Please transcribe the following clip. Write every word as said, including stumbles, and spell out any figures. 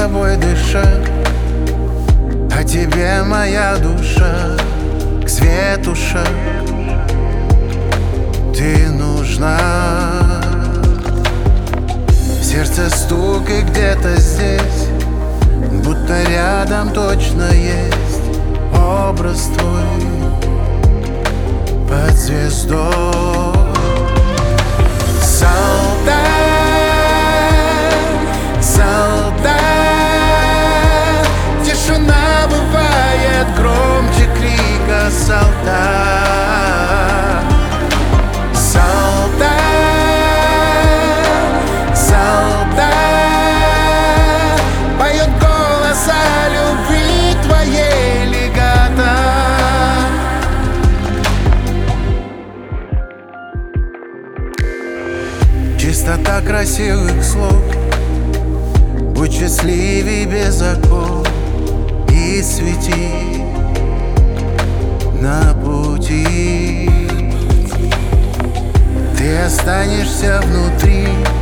тобой дышать, а тебе моя душа к свету шаг. Ты нужна. Сердце стук и где-то здесь, будто рядом точно есть образ твой под звездой. Солдат, солдат, тишина бывает громче крика солдат. Солдат, солдат, поет голос о любви твоей легато. Чистота красивых слов, будь счастливей без оков и свети на пути. Ты останешься внутри